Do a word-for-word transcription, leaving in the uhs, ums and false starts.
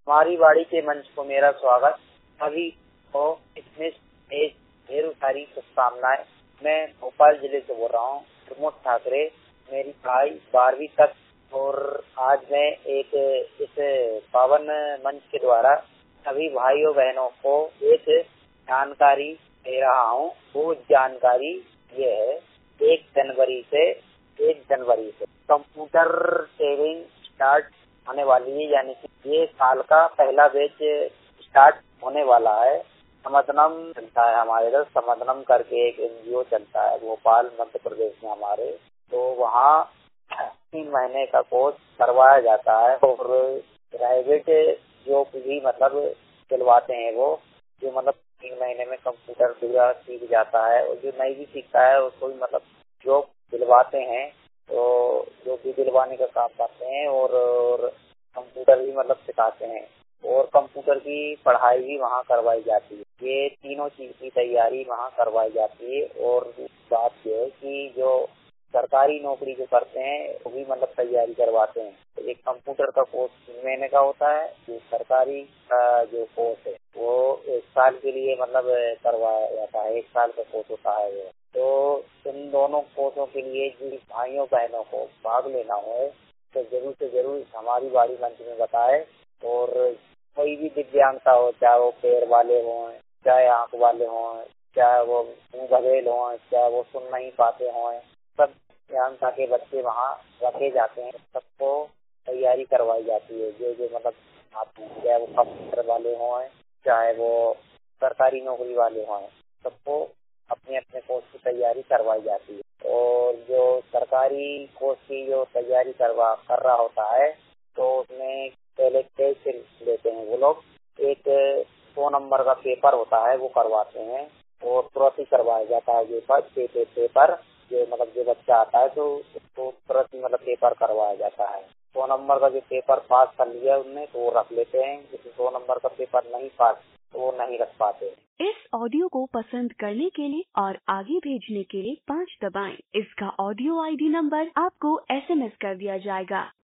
हमारी बाड़ी के मंच को मेरा स्वागत। सभी को इसमें एक ढेर सारी शुभकामनाएं। मैं भोपाल जिले से बोल रहा हूँ, प्रमोद ठाकरे। मेरी पढ़ाई बारहवीं तक, और आज मैं एक इस पावन मंच के द्वारा सभी भाइयों बहनों को एक जानकारी दे रहा हूँ। वो जानकारी ये है, एक जनवरी से एक जनवरी से कंप्यूटर सेविंग स्टार्ट होने वाली है, यानी कि ये साल का पहला बैच स्टार्ट होने वाला है। समदनम चलता है हमारे इधर, समदनम करके एक एनजीओ चलता है भोपाल मध्य प्रदेश में हमारे। तो वहाँ तीन महीने का कोर्स करवाया जाता है, और प्राइवेट जो भी मतलब दिलवाते हैं वो, जो मतलब तीन महीने में कंप्यूटर पूरा सीख जाता है, और जो नहीं भी सीखता है उसको भी मतलब जॉब दिलवाते हैं। तो जो भी दिलवाने का काम करते हैं, और, और कंप्यूटर भी मतलब सिखाते हैं, और कंप्यूटर की पढ़ाई भी वहाँ करवाई जाती है। ये तीनों चीज की तैयारी वहाँ करवाई जाती है। और बात ये है कि जो सरकारी नौकरी जो करते हैं वो भी मतलब तैयारी करवाते हैं। तो एक कंप्यूटर का कोर्स तीन महीने का होता है, जो सरकारी का जो कोर्स है वो एक साल के लिए मतलब करवाया जाता है, एक साल का कोर्स होता है वो। तो इन दोनों कोर्सों के लिए जिन भाइयों बहनों को भाग लेना हो तो जरूर से जरूर हमारी बाड़ी मंच में बताए। और कोई भी दिव्यांगता हो, चाहे वो पैर वाले हों, चाहे आंख वाले हों, चाहे वो मुंह बधिर हों, चाहे वो सुन नहीं पाते हों, सब दिव्यांगता के बच्चे वहाँ रखे जाते हैं। सबको तैयारी करवाई जाती है। जो जो मतलब आप चाहे वो कंप्यूटर वाले हों, चाहे वो सरकारी नौकरी वाले हों, सबको अपने अपने कोर्स की तैयारी करवाई जाती है। और जो सरकारी कोर्स की जो तैयारी करवा कर रहा होता है, तो उसमें पहले टेस्ट लेते हैं वो लोग। एक सौ नंबर का पेपर होता है वो करवाते हैं, और तुरंत ही करवाया जाता है ये पेपर पेपर जो मतलब जो बच्चा आता है तो उसको तुरंत ही मतलब पेपर करवाया जाता है। सौ नंबर का जो पेपर पास कर लिया उनने तो वो रख लेते हैं, जैसे सौ नंबर का पेपर नहीं पास तो वो नहीं रख पाते। इस ऑडियो को पसंद करने के लिए और आगे भेजने के लिए पाँच दबाएं। इसका ऑडियो आईडी नंबर आपको एसएमएस कर दिया जाएगा।